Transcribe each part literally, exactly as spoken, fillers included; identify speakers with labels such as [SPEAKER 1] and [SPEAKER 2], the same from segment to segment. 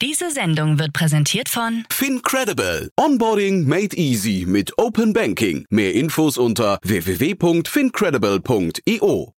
[SPEAKER 1] Diese Sendung wird präsentiert von
[SPEAKER 2] FinCredible. Onboarding made easy mit Open Banking. Mehr Infos unter w w w punkt fincredible punkt i o.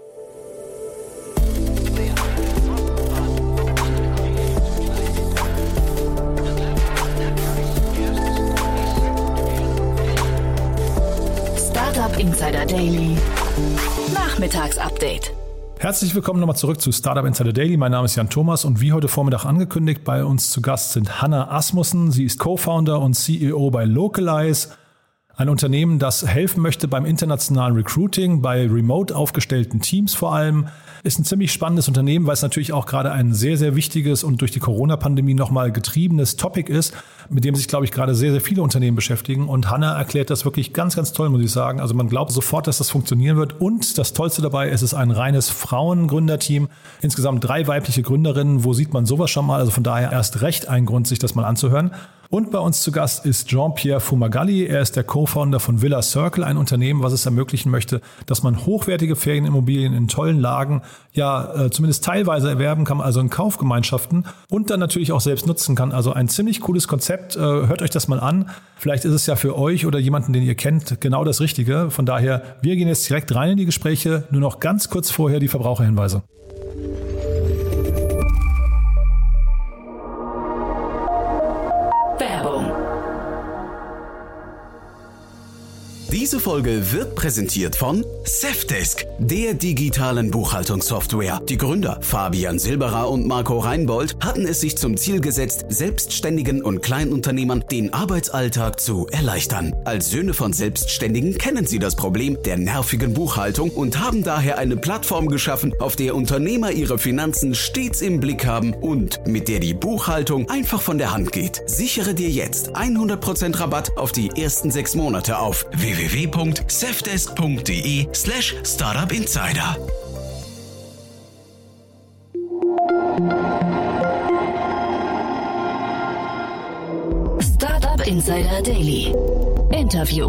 [SPEAKER 1] Startup Insider Daily. Nachmittagsupdate.
[SPEAKER 3] Herzlich willkommen nochmal zurück zu Startup Insider Daily. Mein Name ist Jan Thomas und wie heute Vormittag angekündigt, bei uns zu Gast sind Hanna Asmussen. Sie ist Co-Founder und C E O bei Localize, ein Unternehmen, das helfen möchte beim internationalen Recruiting, bei remote aufgestellten Teams vor allem. Ist ein ziemlich spannendes Unternehmen, weil es natürlich auch gerade ein sehr, sehr wichtiges und durch die Corona-Pandemie nochmal getriebenes Topic ist, mit dem sich, glaube ich, gerade sehr, sehr viele Unternehmen beschäftigen. Und Hanna erklärt das wirklich ganz, ganz toll, muss ich sagen. Also man glaubt sofort, dass das funktionieren wird. Und das Tollste dabei, es ist ein reines Frauengründerteam. Insgesamt drei weibliche Gründerinnen. Wo sieht man sowas schon mal? Also von daher erst recht ein Grund, sich das mal anzuhören. Und bei uns zu Gast ist Jean-Pierre Fumagalli. Er ist der Co-Founder von Villa Circle, ein Unternehmen, was es ermöglichen möchte, dass man hochwertige Ferienimmobilien in tollen Lagen ja äh, zumindest teilweise erwerben kann, also in Kaufgemeinschaften und dann natürlich auch selbst nutzen kann. Also ein ziemlich cooles Konzept. Äh, hört euch das mal an. Vielleicht ist es ja für euch oder jemanden, den ihr kennt, genau das Richtige. Von daher, wir gehen jetzt direkt rein in die Gespräche. Nur noch ganz kurz vorher die Verbraucherhinweise.
[SPEAKER 2] Diese Folge wird präsentiert von Safdesk, der digitalen Buchhaltungssoftware. Die Gründer Fabian Silberer und Marco Reinbold hatten es sich zum Ziel gesetzt, Selbstständigen und Kleinunternehmern den Arbeitsalltag zu erleichtern. Als Söhne von Selbstständigen kennen sie das Problem der nervigen Buchhaltung und haben daher eine Plattform geschaffen, auf der Unternehmer ihre Finanzen stets im Blick haben und mit der die Buchhaltung einfach von der Hand geht. Sichere dir jetzt hundert Prozent Rabatt auf die ersten sechs Monate auf w w w punkt safdesk punkt de slash startup insider.
[SPEAKER 1] Startup Insider Daily. Interview.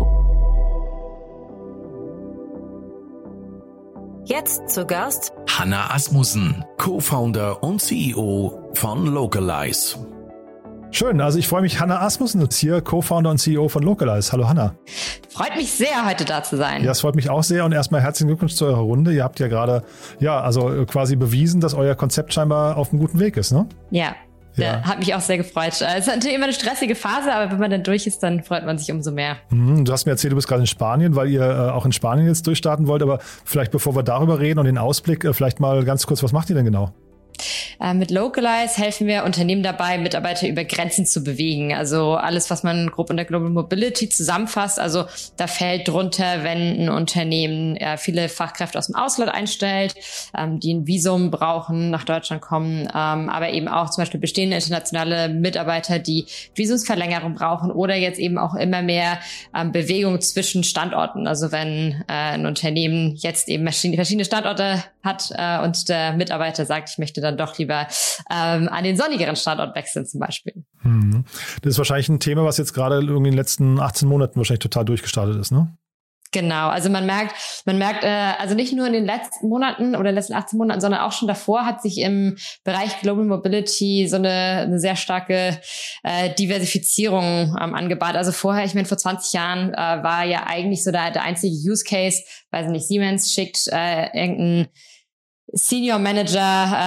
[SPEAKER 1] Jetzt zu Gast
[SPEAKER 4] Hanna Asmussen, Co-Founder und C E O von Localize.
[SPEAKER 3] Schön, also ich freue mich, Hanna Asmussen ist hier, Co-Founder und C E O von Localize. Hallo Hanna.
[SPEAKER 5] Freut mich sehr, heute da zu sein.
[SPEAKER 3] Ja, es freut mich auch sehr und erstmal herzlichen Glückwunsch zu eurer Runde. Ihr habt ja gerade, ja, also quasi bewiesen, dass euer Konzept scheinbar auf einem guten Weg ist, ne?
[SPEAKER 5] Ja. Ja. Hat mich auch sehr gefreut. Es ist natürlich immer eine stressige Phase, aber wenn man dann durch ist, dann freut man sich umso mehr. Mhm,
[SPEAKER 3] du hast mir erzählt, du bist gerade in Spanien, weil ihr äh, auch in Spanien jetzt durchstarten wollt. Aber vielleicht, bevor wir darüber reden und den Ausblick, äh, vielleicht mal ganz kurz, was macht ihr denn genau?
[SPEAKER 5] Äh, mit Localize helfen wir Unternehmen dabei, Mitarbeiter über Grenzen zu bewegen. Also alles, was man grob unter Global Mobility zusammenfasst. Also da fällt drunter, wenn ein Unternehmen äh, viele Fachkräfte aus dem Ausland einstellt, ähm, die ein Visum brauchen, nach Deutschland kommen, ähm, aber eben auch zum Beispiel bestehende internationale Mitarbeiter, die Visumsverlängerung brauchen oder jetzt eben auch immer mehr ähm, Bewegung zwischen Standorten. Also wenn äh, ein Unternehmen jetzt eben verschiedene Standorte hat äh, und der Mitarbeiter sagt, ich möchte dann doch lieber ähm, an den sonnigeren Standort wechseln zum Beispiel.
[SPEAKER 3] Mhm. Das ist wahrscheinlich ein Thema, was jetzt gerade irgendwie in den letzten achtzehn Monaten wahrscheinlich total durchgestartet ist, ne?
[SPEAKER 5] Genau, also man merkt, man merkt, äh, also nicht nur in den letzten Monaten oder in den letzten achtzehn Monaten, sondern auch schon davor hat sich im Bereich Global Mobility so eine, eine sehr starke äh, Diversifizierung ähm, angebahnt. Also vorher, ich meine, vor zwanzig Jahren äh, war ja eigentlich so der, der einzige Use Case, weiß nicht, Siemens schickt äh, irgendein Senior Manager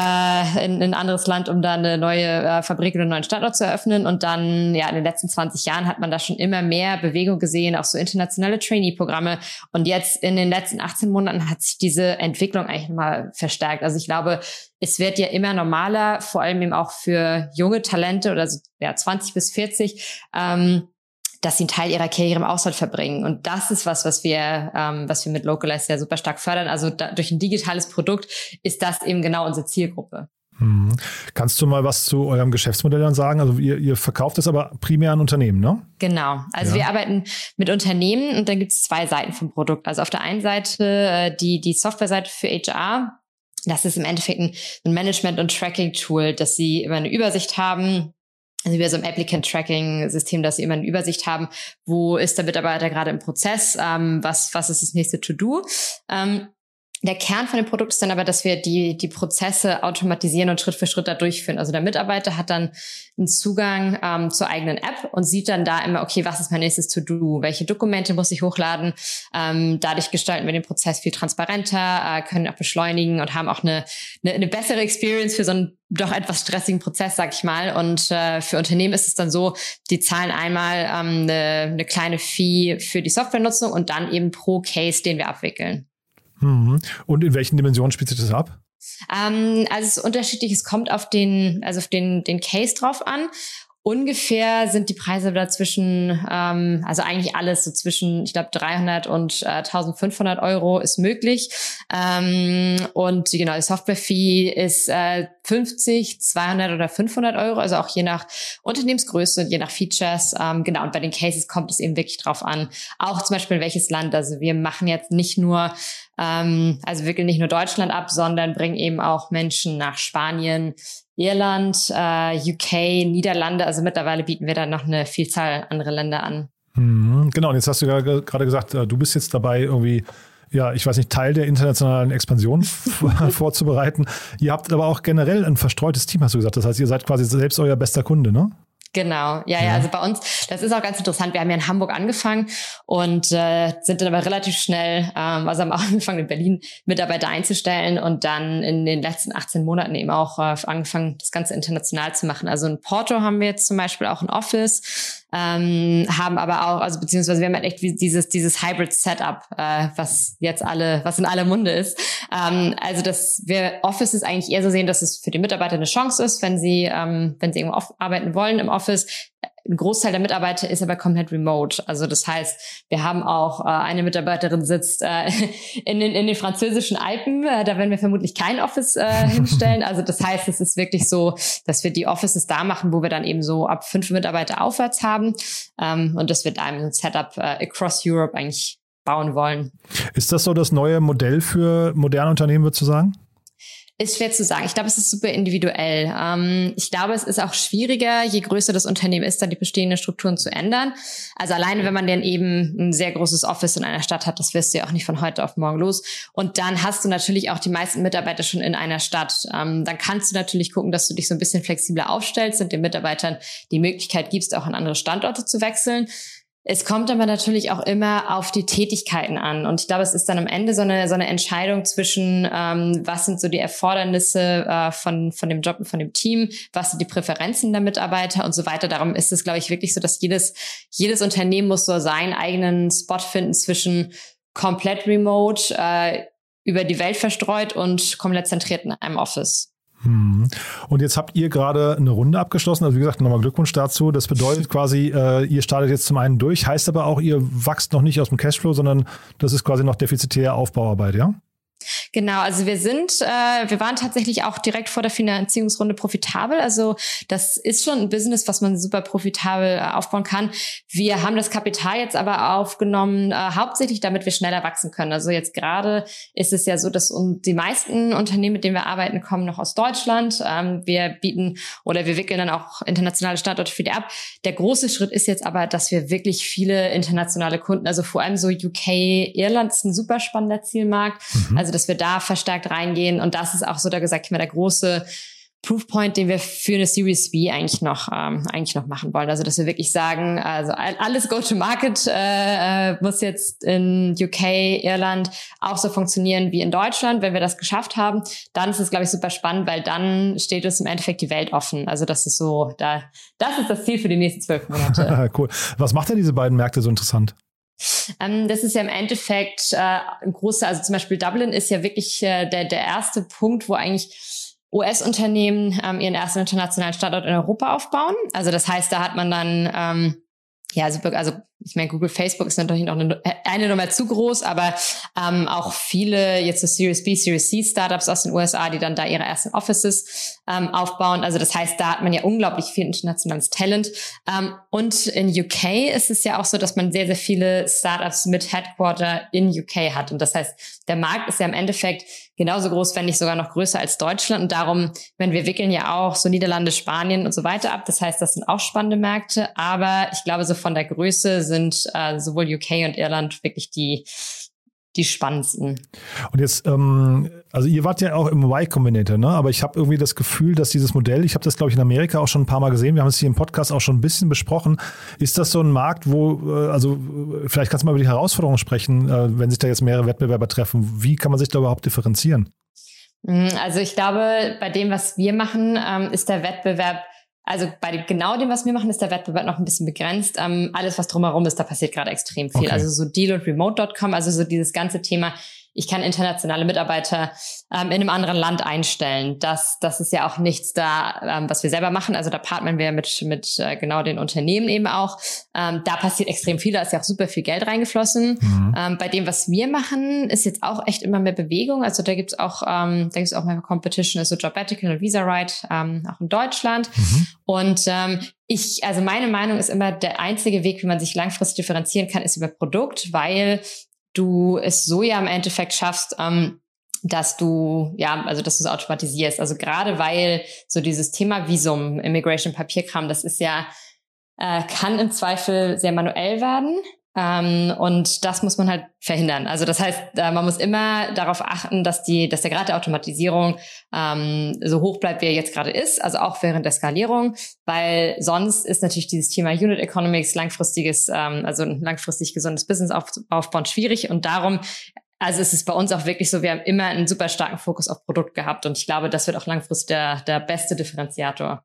[SPEAKER 5] äh, in, in ein anderes Land, um da eine neue äh, Fabrik oder einen neuen Standort zu eröffnen. Und dann, ja, in den letzten zwanzig Jahren hat man da schon immer mehr Bewegung gesehen, auch so internationale Trainee-Programme. Und jetzt in den letzten achtzehn Monaten hat sich diese Entwicklung eigentlich nochmal verstärkt. Also ich glaube, es wird ja immer normaler, vor allem eben auch für junge Talente oder so, ja, zwanzig bis vierzig, ähm, dass sie einen Teil ihrer Karriere im Ausland verbringen. Und das ist was, was wir, ähm, was wir mit Localize ja super stark fördern. Also da, durch ein digitales Produkt ist das eben genau unsere Zielgruppe.
[SPEAKER 3] Mhm. Kannst du mal was zu eurem Geschäftsmodell dann sagen? Also ihr, ihr verkauft es aber primär an Unternehmen, ne?
[SPEAKER 5] Genau. Also ja. Wir arbeiten mit Unternehmen und dann gibt es zwei Seiten vom Produkt. Also auf der einen Seite äh, die, die Softwareseite für H R. Das ist im Endeffekt ein, ein Management- und Tracking-Tool, dass sie immer eine Übersicht haben. Also wie so ein Applicant-Tracking-System, dass sie immer eine Übersicht haben, wo ist der Mitarbeiter gerade im Prozess, ähm, was was ist das nächste To-Do. Ähm, Der Kern von dem Produkt ist dann aber, dass wir die, die Prozesse automatisieren und Schritt für Schritt da durchführen. Also der Mitarbeiter hat dann einen Zugang ähm, zur eigenen App und sieht dann da immer, okay, was ist mein nächstes To-Do? Welche Dokumente muss ich hochladen? Ähm, dadurch gestalten wir den Prozess viel transparenter, äh, können auch beschleunigen und haben auch eine, eine, eine bessere Experience für so einen doch etwas stressigen Prozess, sag ich mal. Und äh, für Unternehmen ist es dann so, die zahlen einmal ähm, eine, eine kleine Fee für die Softwarenutzung und dann eben pro Case, den wir abwickeln.
[SPEAKER 3] Und in welchen Dimensionen spielt sich das ab?
[SPEAKER 5] Ähm, also es ist unterschiedlich, es kommt auf den, also auf den, den Case drauf an. Ungefähr sind die Preise da zwischen, ähm, also eigentlich alles so zwischen, ich glaube, dreihundert und äh, eintausendfünfhundert Euro ist möglich. Ähm, und genau, die Software-Fee ist äh, fünfzig, zweihundert oder fünfhundert Euro, also auch je nach Unternehmensgröße und je nach Features. Ähm, genau, und bei den Cases kommt es eben wirklich drauf an. Auch zum Beispiel welches Land. Also wir machen jetzt nicht nur ähm, also wickeln nicht nur Deutschland ab, sondern bringen eben auch Menschen nach Spanien, Irland, äh, U K, Niederlande. Also mittlerweile bieten wir da noch eine Vielzahl andere Länder an.
[SPEAKER 3] Mhm, genau, und jetzt hast du ja gerade gesagt, du bist jetzt dabei irgendwie, ja, ich weiß nicht, Teil der internationalen Expansion vorzubereiten. Ihr habt aber auch generell ein verstreutes Team, hast du gesagt. Das heißt, ihr seid quasi selbst euer bester Kunde, ne?
[SPEAKER 5] Genau, ja, ja, also bei uns, das ist auch ganz interessant. Wir haben ja in Hamburg angefangen und äh, sind dann aber relativ schnell, ähm, also haben auch angefangen in Berlin Mitarbeiter einzustellen und dann in den letzten achtzehn Monaten eben auch äh, angefangen, das Ganze international zu machen. Also in Porto haben wir jetzt zum Beispiel auch ein Office, ähm, haben aber auch, also beziehungsweise wir haben halt echt dieses dieses Hybrid-Setup, äh, was jetzt alle, was in aller Munde ist. Ähm, also dass wir Offices eigentlich eher so sehen, dass es für die Mitarbeiter eine Chance ist, wenn sie ähm, wenn sie irgendwo arbeiten wollen im Office. Ein Großteil der Mitarbeiter ist aber komplett remote. Also das heißt, wir haben auch äh, eine Mitarbeiterin sitzt äh, in, den, in den französischen Alpen. Äh, da werden wir vermutlich kein Office äh, hinstellen. Also das heißt, es ist wirklich so, dass wir die Offices da machen, wo wir dann eben so ab fünf Mitarbeiter aufwärts haben. Ähm, und dass wir da ein Setup äh, across Europe eigentlich bauen wollen. Ist das so das neue Modell für moderne Unternehmen, würdest du sagen? Ist schwer zu sagen. Ich glaube, es ist super individuell. Ähm, ich glaube, es ist auch schwieriger, je größer das Unternehmen ist, dann die bestehenden Strukturen zu ändern. Also alleine, wenn man dann eben ein sehr großes Office in einer Stadt hat, das wirst du ja auch nicht von heute auf morgen los. Und dann hast du natürlich auch die meisten Mitarbeiter schon in einer Stadt. Ähm, dann kannst du natürlich gucken, dass du dich so ein bisschen flexibler aufstellst und den Mitarbeitern die Möglichkeit gibst, auch an andere Standorte zu wechseln. Es kommt aber natürlich auch immer auf die Tätigkeiten an. Und ich glaube, es ist dann am Ende so eine, so eine Entscheidung zwischen, ähm, was sind so die Erfordernisse äh, von, von dem Job und von dem Team, was sind die Präferenzen der Mitarbeiter und so weiter. Darum ist es, glaube ich, wirklich so, dass jedes, jedes Unternehmen muss so seinen eigenen Spot finden zwischen komplett remote, äh, über die Welt verstreut und komplett zentriert in einem Office. Und jetzt habt ihr gerade eine Runde abgeschlossen, also wie gesagt, nochmal Glückwunsch dazu. Das bedeutet quasi, äh, ihr startet jetzt zum einen durch, heißt aber auch, ihr wachst noch nicht aus dem Cashflow, sondern das ist quasi noch defizitär Aufbauarbeit, ja? Genau, also wir sind, äh, wir waren tatsächlich auch direkt vor der Finanzierungsrunde profitabel. Also das ist schon ein Business, was man super profitabel äh, aufbauen kann. Wir haben das Kapital jetzt aber aufgenommen, äh, hauptsächlich damit wir schneller wachsen können. Also jetzt gerade ist es ja so, dass um, die meisten Unternehmen, mit denen wir arbeiten, kommen noch aus Deutschland. Ähm, wir bieten oder wir wickeln dann auch internationale Standorte für die ab. Der große Schritt ist jetzt aber, dass wir wirklich viele internationale Kunden, also vor allem so U K, Irland ist ein super spannender Zielmarkt. Mhm. Also dass wir da verstärkt reingehen. Und das ist auch so, da gesagt, ich meine, der große Proofpoint, den wir für eine Series B eigentlich noch ähm, eigentlich noch machen wollen. Also, dass wir wirklich sagen, also alles Go-to-Market äh, muss jetzt in U K, Irland auch so funktionieren wie in Deutschland. Wenn wir das geschafft haben, dann ist es, glaube ich, super spannend, weil dann steht uns im Endeffekt die Welt offen. Also, das ist so, da, das ist das Ziel für die nächsten zwölf Monate. Cool. Was macht denn diese beiden Märkte so interessant? Ähm, das ist ja im Endeffekt äh, ein großer, also zum Beispiel Dublin ist ja wirklich äh, der, der erste Punkt, wo eigentlich U S-Unternehmen ähm, ihren ersten internationalen Standort in Europa aufbauen. Also das heißt, da hat man dann, ähm, ja, super, also ich meine, Google, Facebook ist natürlich noch eine, eine Nummer zu groß, aber ähm, auch viele jetzt so Series B, Series C Startups aus den U S A, die dann da ihre ersten Offices ähm, aufbauen. Also das heißt, da hat man ja unglaublich viel internationales Talent. Ähm, und in U K ist es ja auch so, dass man sehr, sehr viele Startups mit Headquarter in U K hat. Und das heißt, der Markt ist ja im Endeffekt genauso groß, wenn nicht sogar noch größer als Deutschland. Und darum, wenn wir wickeln ja auch so Niederlande, Spanien und so weiter ab. Das heißt, das sind auch spannende Märkte. Aber ich glaube, so von der Größe sind äh, sowohl U K und Irland wirklich die die spannendsten.
[SPEAKER 3] Und jetzt, ähm, also ihr wart ja auch im Y Combinator, ne? Aber ich habe irgendwie das Gefühl, dass dieses Modell, ich habe das, glaube ich, in Amerika auch schon ein paar Mal gesehen, wir haben es hier im Podcast auch schon ein bisschen besprochen. Ist das so ein Markt, wo, äh, also vielleicht kannst du mal über die Herausforderungen sprechen, äh, wenn sich da jetzt mehrere Wettbewerber treffen. Wie kann man sich da überhaupt differenzieren?
[SPEAKER 5] Also ich glaube, bei dem, was wir machen, ähm, ist der Wettbewerb, also bei genau dem, was wir machen, ist der Wettbewerb noch ein bisschen begrenzt. Ähm, alles, was drumherum ist, da passiert gerade extrem viel.
[SPEAKER 3] Okay.
[SPEAKER 5] Also so Deal und Remote Punkt com, also so dieses ganze Thema, ich kann internationale Mitarbeiter ähm, in einem anderen Land einstellen. Das, das ist ja auch nichts da, ähm, was wir selber machen. Also da partnern wir mit, mit äh, genau den Unternehmen eben auch. Ähm, da passiert extrem viel, da ist ja auch super viel Geld reingeflossen. Mhm. Ähm, bei dem, was wir machen, ist jetzt auch echt immer mehr Bewegung. Also da gibt's auch, ähm, da gibt's auch mehr Competition, also Jobetical und VisaRide, ähm, auch in Deutschland. Mhm. Und ähm, ich, also meine Meinung ist immer, der einzige Weg, wie man sich langfristig differenzieren kann, ist über Produkt, weil du es so ja im Endeffekt schaffst, ähm, dass du, ja, also dass du es automatisierst. Also gerade weil so dieses Thema Visum, Immigration, Papierkram, das ist ja, äh, kann im Zweifel sehr manuell werden. Ähm, und das muss man halt verhindern. Also das heißt, äh, man muss immer darauf achten, dass die, dass der Grad der Automatisierung ähm, so hoch bleibt, wie er jetzt gerade ist, also auch während der Skalierung, weil sonst ist natürlich dieses Thema Unit Economics, langfristiges, ähm, also ein langfristig gesundes Business auf, aufbauen schwierig und darum, also es ist bei uns auch wirklich so, wir haben immer einen super starken Fokus auf Produkt gehabt und ich glaube, das wird auch langfristig der, der beste Differenziator.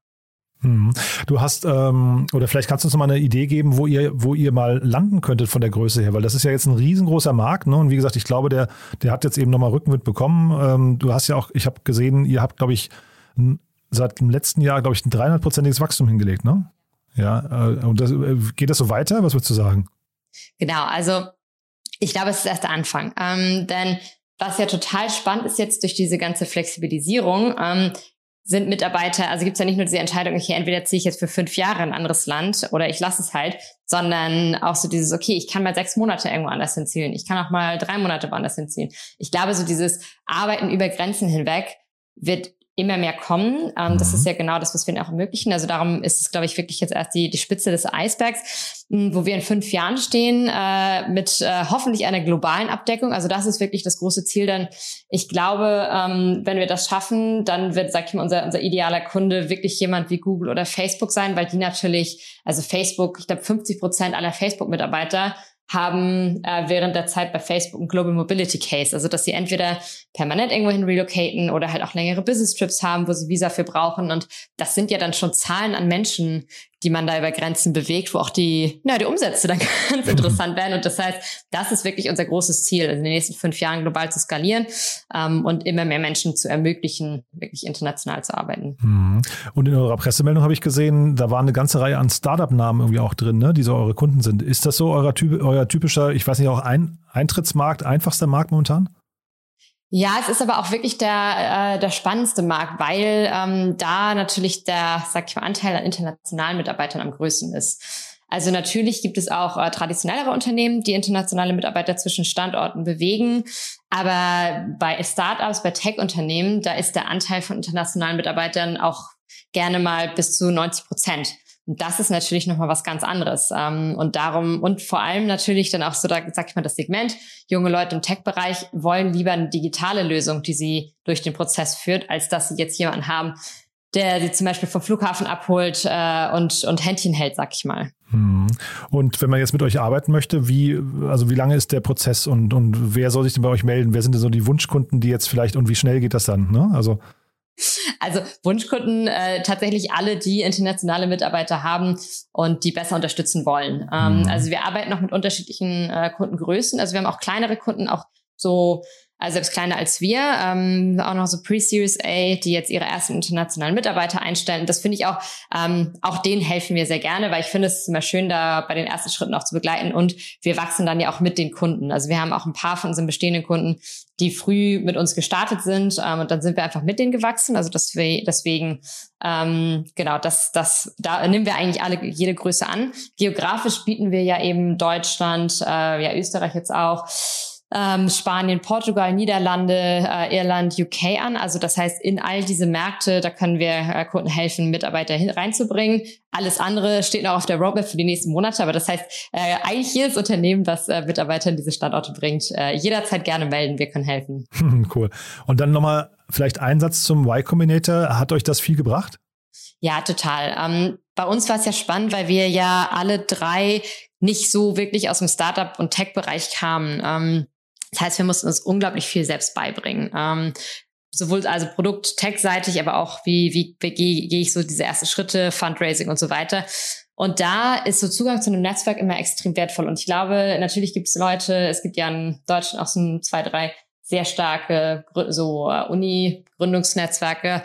[SPEAKER 3] Du hast, ähm, oder vielleicht kannst du uns noch mal eine Idee geben, wo ihr, wo ihr mal landen könntet von der Größe her, weil das ist ja jetzt ein riesengroßer Markt, ne? Und wie gesagt, ich glaube, der, der hat jetzt eben nochmal Rückenwind bekommen. Ähm, du hast ja auch, ich habe gesehen, ihr habt, glaube ich, seit dem letzten Jahr, glaube ich, ein dreihundertprozentiges Wachstum hingelegt, ne? Ja, äh, und das, äh, geht das so weiter? Was würdest du sagen?
[SPEAKER 5] Genau, also ich glaube, es ist erst der Anfang. Ähm, denn was ja total spannend ist jetzt durch diese ganze Flexibilisierung, ähm, sind Mitarbeiter, also gibt es ja nicht nur diese Entscheidung, okay, entweder ziehe ich jetzt für fünf Jahre in ein anderes Land oder ich lasse es halt, sondern auch so dieses, okay, ich kann mal sechs Monate irgendwo anders hinziehen, ich kann auch mal drei Monate woanders hinziehen. Ich glaube, so dieses Arbeiten über Grenzen hinweg wird immer mehr kommen. Ähm, mhm. Das ist ja genau das, was wir auch ermöglichen. Also darum ist es, glaube ich, wirklich jetzt erst die, die Spitze des Eisbergs, wo wir in fünf Jahren stehen, äh, mit äh, hoffentlich einer globalen Abdeckung. Also das ist wirklich das große Ziel. Denn ich glaube, ähm, wenn wir das schaffen, dann wird, sag ich mal, unser, unser idealer Kunde wirklich jemand wie Google oder Facebook sein, weil die natürlich, also Facebook, ich glaube, fünfzig Prozent aller Facebook-Mitarbeiter haben äh, während der Zeit bei Facebook ein Global Mobility Case, also dass sie entweder permanent irgendwohin relocaten oder halt auch längere Business Trips haben, wo sie Visa für brauchen und das sind ja dann schon Zahlen an Menschen, die man da über Grenzen bewegt, wo auch die, na, die Umsätze dann ganz interessant werden und das heißt, das ist wirklich unser großes Ziel, also in den nächsten fünf Jahren global zu skalieren ähm, und immer mehr Menschen zu ermöglichen, wirklich international zu arbeiten.
[SPEAKER 3] Und in eurer Pressemeldung habe ich gesehen, da war eine ganze Reihe an Startup-Namen irgendwie auch drin, ne, die so eure Kunden sind. Ist das so euer, typ, euer typischer, ich weiß nicht, auch ein Eintrittsmarkt, einfachster Markt momentan?
[SPEAKER 5] Ja, es ist aber auch wirklich der, äh, der spannendste Markt, weil ähm, da natürlich der, sag ich mal, Anteil an internationalen Mitarbeitern am größten ist. Also natürlich gibt es auch äh, traditionellere Unternehmen, die internationale Mitarbeiter zwischen Standorten bewegen. Aber bei Startups, bei Tech-Unternehmen, da ist der Anteil von internationalen Mitarbeitern auch gerne mal bis zu neunzig Prozent. Und das ist natürlich nochmal was ganz anderes. Und darum, und vor allem natürlich dann auch so, da sag ich mal, das Segment, junge Leute im Tech-Bereich wollen lieber eine digitale Lösung, die sie durch den Prozess führt, als dass sie jetzt jemanden haben, der sie zum Beispiel vom Flughafen abholt äh, und, und Händchen hält, sag ich mal.
[SPEAKER 3] Und wenn man jetzt mit euch arbeiten möchte, wie, also wie lange ist der Prozess und, und wer soll sich denn bei euch melden? Wer sind denn so die Wunschkunden, die jetzt vielleicht, und wie schnell geht das dann? Ne? Also
[SPEAKER 5] Also Wunschkunden äh, tatsächlich alle, die internationale Mitarbeiter haben und die besser unterstützen wollen. Ähm, mhm. Also wir arbeiten noch mit unterschiedlichen äh, Kundengrößen. Also wir haben auch kleinere Kunden, auch so, also selbst kleiner als wir, ähm, auch noch so Pre-Series A, die jetzt ihre ersten internationalen Mitarbeiter einstellen. Das finde ich auch, ähm, auch denen helfen wir sehr gerne, weil ich finde, es ist immer schön, da bei den ersten Schritten auch zu begleiten und wir wachsen dann ja auch mit den Kunden. Also wir haben auch ein paar von unseren bestehenden Kunden, die früh mit uns gestartet sind ähm, und dann sind wir einfach mit denen gewachsen. Also das wir, deswegen, ähm, genau, das, das, da nehmen wir eigentlich alle jede Größe an. Geografisch bieten wir ja eben Deutschland, äh, ja Österreich jetzt auch, ähm, Spanien, Portugal, Niederlande, äh, Irland, U K an. Also das heißt, in all diese Märkte, da können wir äh, Kunden helfen, Mitarbeiter hin, reinzubringen. Alles andere steht noch auf der Roadmap für die nächsten Monate. Aber das heißt, äh, eigentlich jedes Unternehmen, das äh, Mitarbeiter in diese Standorte bringt, äh, jederzeit gerne melden. Wir können helfen.
[SPEAKER 3] Cool. Und dann nochmal vielleicht ein Satz zum Y Combinator. Hat euch das viel gebracht?
[SPEAKER 5] Ja, total. Ähm, bei uns war es ja spannend, weil wir ja alle drei nicht so wirklich aus dem Startup- und Tech-Bereich kamen. Ähm, das heißt, wir mussten uns unglaublich viel selbst beibringen. Ähm, sowohl also Produkt-, Tech-seitig, aber auch wie, wie, wie gehe geh ich so diese ersten Schritte, Fundraising und so weiter. Und da ist so Zugang zu einem Netzwerk immer extrem wertvoll. Und ich glaube, natürlich gibt es Leute, es gibt ja in Deutschland auch so zwei, drei sehr starke so Uni-Gründungsnetzwerke.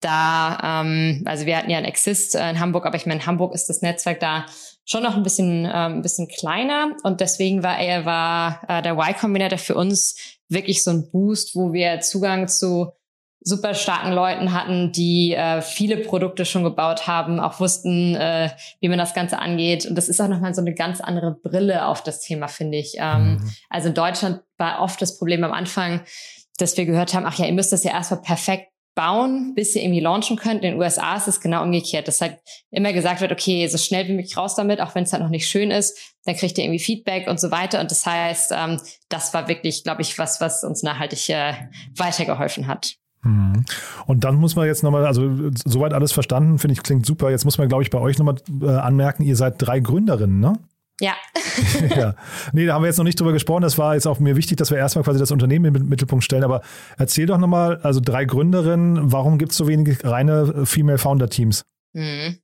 [SPEAKER 5] Da, ähm, also wir hatten ja ein Exist in Hamburg, aber ich meine, in Hamburg ist das Netzwerk da schon noch ein bisschen, ähm, ein bisschen kleiner. Und deswegen war er, war äh, der Y Combinator für uns wirklich so ein Boost, wo wir Zugang zu super starken Leuten hatten, die äh, viele Produkte schon gebaut haben, auch wussten, äh, wie man das Ganze angeht. Und das ist auch nochmal so eine ganz andere Brille auf das Thema, finde ich. Ähm, mhm. Also in Deutschland war oft das Problem am Anfang, dass wir gehört haben, ach ja, ihr müsst das ja erstmal perfekt bauen, bis ihr irgendwie launchen könnt. In den U S A ist es genau umgekehrt. Dass halt immer gesagt wird, okay, so schnell wie möglich raus damit, auch wenn es halt noch nicht schön ist, dann kriegt ihr irgendwie Feedback und so weiter. Und das heißt, ähm, das war wirklich, glaube ich, was, was uns nachhaltig äh, weitergeholfen hat.
[SPEAKER 3] Und dann muss man jetzt nochmal, also soweit alles verstanden, finde ich, klingt super. Jetzt muss man, glaube ich, bei euch nochmal äh, anmerken, ihr seid drei Gründerinnen, ne?
[SPEAKER 5] Ja.
[SPEAKER 3] ja. Nee, da haben wir jetzt noch nicht drüber gesprochen. Das war jetzt auch mir wichtig, dass wir erstmal quasi das Unternehmen im Mittelpunkt stellen. Aber erzähl doch nochmal, also drei Gründerinnen, warum gibt es so wenige reine Female Founder Teams?
[SPEAKER 5] Mhm.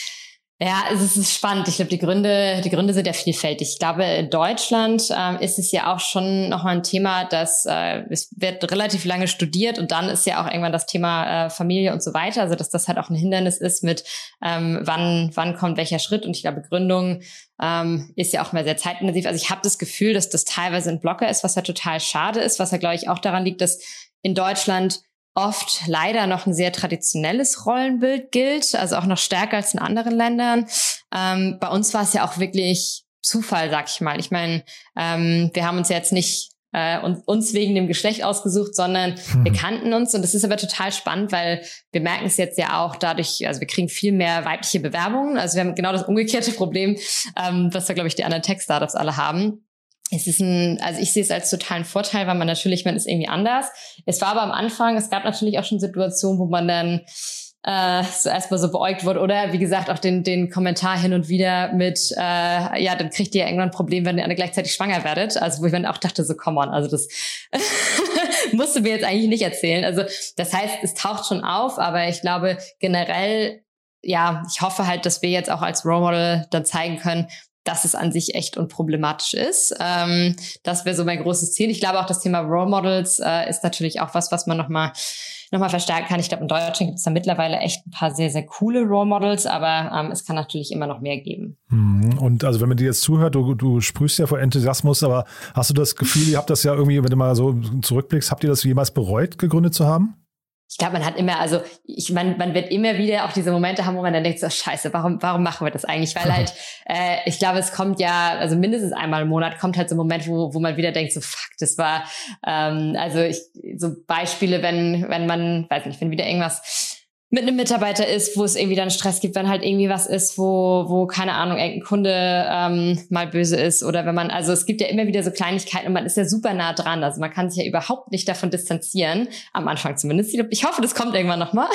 [SPEAKER 5] Ja, es ist spannend. Ich glaube, die Gründe, die Gründe sind ja vielfältig. Ich glaube, in Deutschland ähm, ist es ja auch schon nochmal ein Thema, dass äh, es wird relativ lange studiert und dann ist ja auch irgendwann das Thema äh, Familie und so weiter. Also, dass das halt auch ein Hindernis ist mit, ähm, wann, wann kommt welcher Schritt. Und ich glaube, Gründung ähm, ist ja auch mal sehr zeitintensiv. Also, ich habe das Gefühl, dass das teilweise ein Blocker ist, was ja total schade ist, was ja, glaube ich, auch daran liegt, dass in Deutschland oft leider noch ein sehr traditionelles Rollenbild gilt, also auch noch stärker als in anderen Ländern. Ähm, bei uns war es ja auch wirklich Zufall, sag ich mal. Ich meine, ähm, wir haben uns jetzt nicht äh, uns wegen dem Geschlecht ausgesucht, sondern hm. wir kannten uns. Und das ist aber total spannend, weil wir merken es jetzt ja auch dadurch, also wir kriegen viel mehr weibliche Bewerbungen. Also wir haben genau das umgekehrte Problem, ähm, was da, glaube ich, die anderen Tech-Startups alle haben. Es ist ein, also ich sehe es als totalen Vorteil, weil man natürlich, man ist irgendwie anders. Es war aber am Anfang, es gab natürlich auch schon Situationen, wo man dann äh, so erstmal so beäugt wurde oder wie gesagt auch den den Kommentar hin und wieder mit, äh, ja, dann kriegt ihr ja irgendwann ein Problem, wenn ihr alle gleichzeitig schwanger werdet. Also wo ich dann auch dachte, so come on, also das musst du mir jetzt eigentlich nicht erzählen. Also das heißt, es taucht schon auf, aber ich glaube generell, ja, ich hoffe halt, dass wir jetzt auch als Role Model dann zeigen können, dass es an sich echt unproblematisch ist. Ähm, das wäre so mein großes Ziel. Ich glaube auch, das Thema Role Models äh, ist natürlich auch was, was man nochmal noch mal verstärken kann. Ich glaube, in Deutschland gibt es da mittlerweile echt ein paar sehr, sehr coole Role Models, aber ähm, es kann natürlich immer noch mehr geben.
[SPEAKER 3] Und also wenn man dir jetzt zuhört, du, du sprühst ja vor Enthusiasmus, aber hast du das Gefühl, ihr habt das ja irgendwie, wenn du mal so zurückblickst, habt ihr das jemals bereut, gegründet zu haben?
[SPEAKER 5] Ich glaube, man hat immer, also ich, man, man wird immer wieder auch diese Momente haben, wo man dann denkt, so scheiße, warum, warum machen wir das eigentlich? Weil halt, äh, ich glaube, es kommt ja, also mindestens einmal im Monat kommt halt so ein Moment, wo, wo man wieder denkt, so fuck, das war, ähm, also ich, so Beispiele, wenn, wenn man, weiß nicht, wenn wieder irgendwas mit einem Mitarbeiter ist, wo es irgendwie dann Stress gibt, wenn halt irgendwie was ist, wo, wo keine Ahnung, irgendein Kunde ähm, mal böse ist oder wenn man, also es gibt ja immer wieder so Kleinigkeiten und man ist ja super nah dran, also man kann sich ja überhaupt nicht davon distanzieren, am Anfang zumindest. Ich hoffe, das kommt irgendwann nochmal.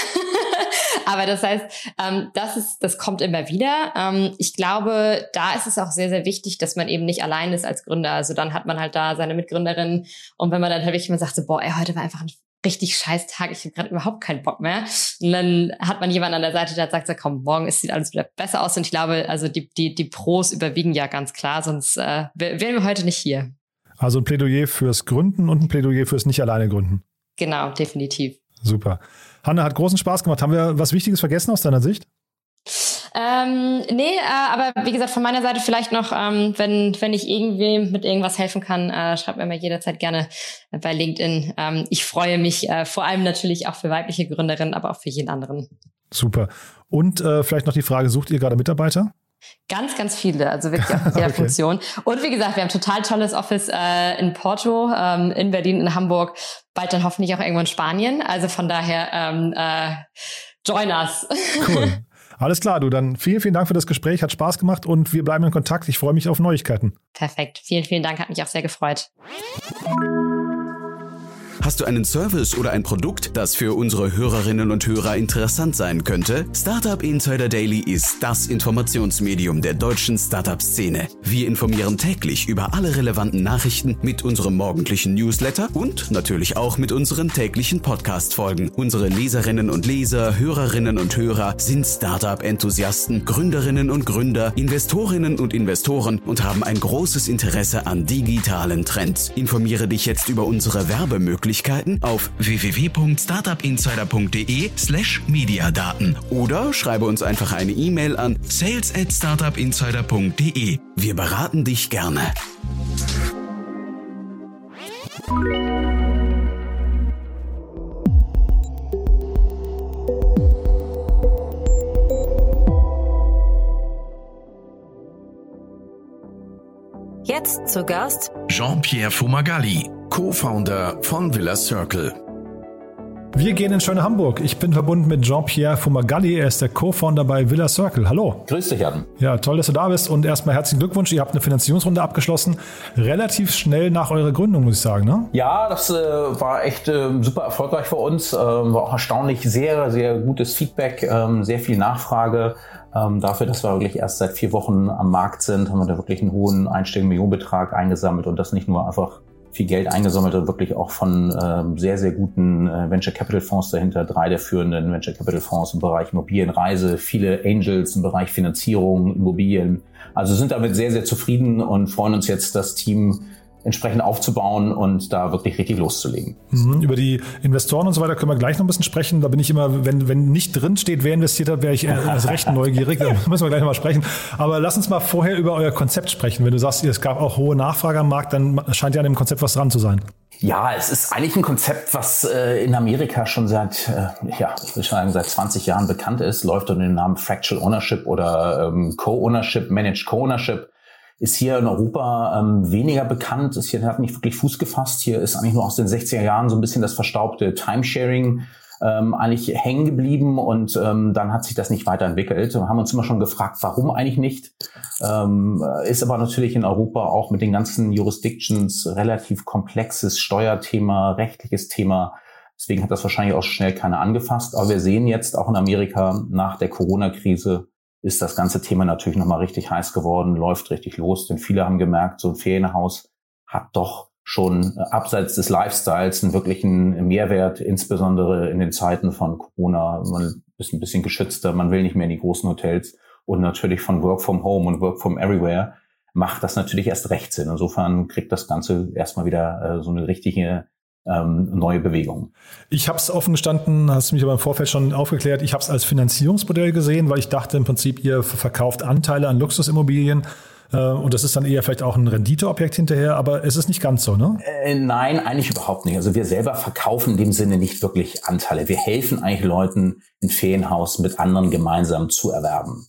[SPEAKER 5] Aber das heißt, ähm, das ist, das kommt immer wieder. Ähm, ich glaube, da ist es auch sehr, sehr wichtig, dass man eben nicht allein ist als Gründer. Also dann hat man halt da seine Mitgründerin und wenn man dann halt wirklich mal sagt, so, boah, ey, heute war einfach ein richtig scheiß Tag, ich habe gerade überhaupt keinen Bock mehr. Und dann hat man jemanden an der Seite, der sagt, so, komm, morgen ist, sieht alles wieder besser aus. Und ich glaube, also die, die, die Pros überwiegen ja ganz klar, sonst äh, wären wir heute nicht hier.
[SPEAKER 3] Also ein Plädoyer fürs Gründen und ein Plädoyer fürs nicht alleine gründen.
[SPEAKER 5] Genau, definitiv.
[SPEAKER 3] Super. Hanne, hat großen Spaß gemacht. Haben wir was Wichtiges vergessen aus deiner Sicht?
[SPEAKER 5] Ähm, nee, äh, aber wie gesagt, von meiner Seite vielleicht noch, ähm, wenn wenn ich irgendwem mit irgendwas helfen kann, äh, schreibt mir mal jederzeit gerne bei LinkedIn. Ähm, ich freue mich äh, vor allem natürlich auch für weibliche Gründerinnen, aber auch für jeden anderen.
[SPEAKER 3] Super. Und äh, vielleicht noch die Frage, sucht ihr gerade Mitarbeiter?
[SPEAKER 5] Ganz, ganz viele, also wirklich auf jeder
[SPEAKER 3] okay.
[SPEAKER 5] Funktion. Und wie gesagt, wir haben ein total tolles Office äh, in Porto, ähm, in Berlin, in Hamburg, bald dann hoffentlich auch irgendwo in Spanien. Also von daher, ähm, äh, join us.
[SPEAKER 3] Cool. Alles klar, du, dann vielen, vielen Dank für das Gespräch, hat Spaß gemacht und wir bleiben in Kontakt. Ich freue mich auf Neuigkeiten.
[SPEAKER 5] Perfekt, vielen, vielen Dank, hat mich auch sehr gefreut.
[SPEAKER 2] Hast du einen Service oder ein Produkt, das für unsere Hörerinnen und Hörer interessant sein könnte? Startup Insider Daily ist das Informationsmedium der deutschen Startup-Szene. Wir informieren täglich über alle relevanten Nachrichten mit unserem morgendlichen Newsletter und natürlich auch mit unseren täglichen Podcast-Folgen. Unsere Leserinnen und Leser, Hörerinnen und Hörer sind Startup-Enthusiasten, Gründerinnen und Gründer, Investorinnen und Investoren und haben ein großes Interesse an digitalen Trends. Informiere dich jetzt über unsere Werbemöglichkeiten auf w w w punkt startupinsider punkt d e slash mediadaten oder schreibe uns einfach eine E-Mail an sales at startupinsider punkt d e. Wir beraten dich gerne.
[SPEAKER 1] Jetzt zu Gast
[SPEAKER 4] Jean-Pierre Fumagalli, Co-Founder von Villa Circle.
[SPEAKER 3] Wir gehen in schöne Hamburg. Ich bin verbunden mit Jean-Pierre Fumagalli. Er ist der Co-Founder bei Villa Circle. Hallo.
[SPEAKER 6] Grüß dich, Jan.
[SPEAKER 3] Ja, toll, dass du da bist. Und erstmal herzlichen Glückwunsch. Ihr habt eine Finanzierungsrunde abgeschlossen. Relativ schnell nach eurer Gründung, muss ich sagen, ne?
[SPEAKER 6] Ja, das äh, war echt äh, super erfolgreich für uns. Ähm, war auch erstaunlich sehr, sehr gutes Feedback, ähm, sehr viel Nachfrage. Ähm, dafür, dass wir wirklich erst seit vier Wochen am Markt sind, haben wir da wirklich einen hohen einstelligen Millionenbetrag eingesammelt und das nicht nur einfach viel Geld eingesammelt, sondern wirklich auch von ähm, sehr, sehr guten äh, Venture Capital Fonds dahinter, drei der führenden Venture Capital Fonds im Bereich Immobilienreise, viele Angels im Bereich Finanzierung, Immobilien. Also sind damit sehr, sehr zufrieden und freuen uns jetzt, das Team entsprechend aufzubauen und da wirklich richtig loszulegen.
[SPEAKER 3] Mhm, über die Investoren und so weiter können wir gleich noch ein bisschen sprechen. Da bin ich immer, wenn, wenn nicht drin steht, wer investiert hat, wäre ich erst recht neugierig. Da müssen wir gleich noch mal sprechen. Aber lass uns mal vorher über euer Konzept sprechen. Wenn du sagst, es gab auch hohe Nachfrage am Markt, dann scheint ja an dem Konzept was dran zu sein.
[SPEAKER 6] Ja, es ist eigentlich ein Konzept, was äh, in Amerika schon seit, äh, ja, ich will sagen, seit zwanzig Jahren bekannt ist, läuft unter dem Namen Fractional Ownership oder ähm, Co-Ownership, Managed Co-Ownership. Ist hier in Europa ähm, weniger bekannt, ist hier, hat nicht wirklich Fuß gefasst. Hier ist eigentlich nur aus den sechziger Jahren so ein bisschen das verstaubte Timesharing ähm, eigentlich hängen geblieben und ähm, dann hat sich das nicht weiterentwickelt. Wir haben uns immer schon gefragt, warum eigentlich nicht. Ähm, ist aber natürlich in Europa auch mit den ganzen Jurisdictions relativ komplexes Steuerthema, rechtliches Thema. Deswegen hat das wahrscheinlich auch schnell keiner angefasst. Aber wir sehen jetzt auch in Amerika nach der Corona-Krise, ist das ganze Thema natürlich nochmal richtig heiß geworden, läuft richtig los. Denn viele haben gemerkt, so ein Ferienhaus hat doch schon äh, abseits des Lifestyles einen wirklichen Mehrwert, insbesondere in den Zeiten von Corona. Man ist ein bisschen geschützter, man will nicht mehr in die großen Hotels. Und natürlich von Work from Home und Work from Everywhere macht das natürlich erst recht Sinn. Insofern kriegt das Ganze erstmal wieder äh, so eine richtige Ähm, neue Bewegung.
[SPEAKER 3] Ich habe es offen gestanden, hast du mich aber im Vorfeld schon aufgeklärt, ich habe es als Finanzierungsmodell gesehen, weil ich dachte im Prinzip, ihr verkauft Anteile an Luxusimmobilien äh, und das ist dann eher vielleicht auch ein Renditeobjekt hinterher, aber es ist nicht ganz so, ne?
[SPEAKER 6] Äh, nein, eigentlich überhaupt nicht. Also wir selber verkaufen in dem Sinne nicht wirklich Anteile. Wir helfen eigentlich Leuten, ein Ferienhaus mit anderen gemeinsam zu erwerben.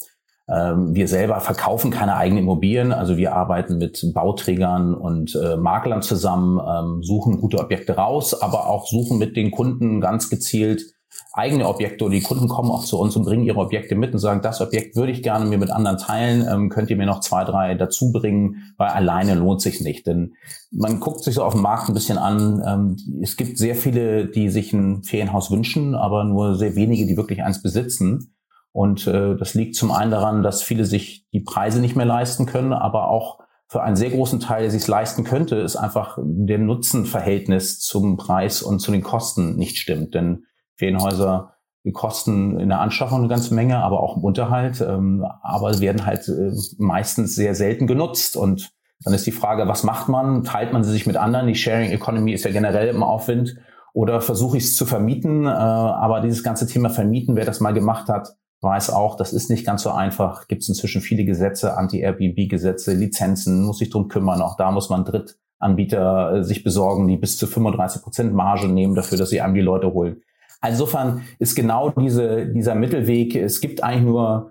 [SPEAKER 6] Wir selber verkaufen keine eigenen Immobilien, also wir arbeiten mit Bauträgern und äh, Maklern zusammen, ähm, suchen gute Objekte raus, aber auch suchen mit den Kunden ganz gezielt eigene Objekte und die Kunden kommen auch zu uns und bringen ihre Objekte mit und sagen, das Objekt würde ich gerne mir mit anderen teilen, ähm, könnt ihr mir noch zwei, drei dazu bringen, weil alleine lohnt sich nicht, denn man guckt sich so auf dem Markt ein bisschen an, ähm, es gibt sehr viele, die sich ein Ferienhaus wünschen, aber nur sehr wenige, die wirklich eins besitzen. Und äh, das liegt zum einen daran, dass viele sich die Preise nicht mehr leisten können, aber auch für einen sehr großen Teil, der sich es leisten könnte, ist einfach der Nutzenverhältnis zum Preis und zu den Kosten nicht stimmt. Denn Ferienhäuser, die kosten in der Anschaffung eine ganze Menge, aber auch im Unterhalt, ähm, aber werden halt äh, meistens sehr selten genutzt. Und dann ist die Frage, was macht man? Teilt man sie sich mit anderen? Die Sharing Economy ist ja generell im Aufwind. Oder versuche ich es zu vermieten? Äh, aber dieses ganze Thema Vermieten, wer das mal gemacht hat, weiß auch, das ist nicht ganz so einfach. Gibt es inzwischen viele Gesetze, Anti-Airbnb-Gesetze, Lizenzen, muss sich drum kümmern. Auch da muss man Drittanbieter äh, sich besorgen, die bis zu fünfunddreißig Prozent Marge nehmen dafür, dass sie einem die Leute holen. Insofern ist genau diese, dieser Mittelweg, es gibt eigentlich nur